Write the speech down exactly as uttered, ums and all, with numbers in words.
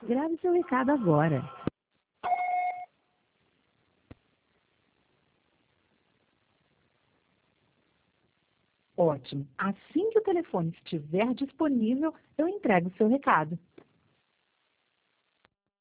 Grave seu recado agora. Ótimo. Assim que o telefone estiver disponível, eu entrego o seu recado.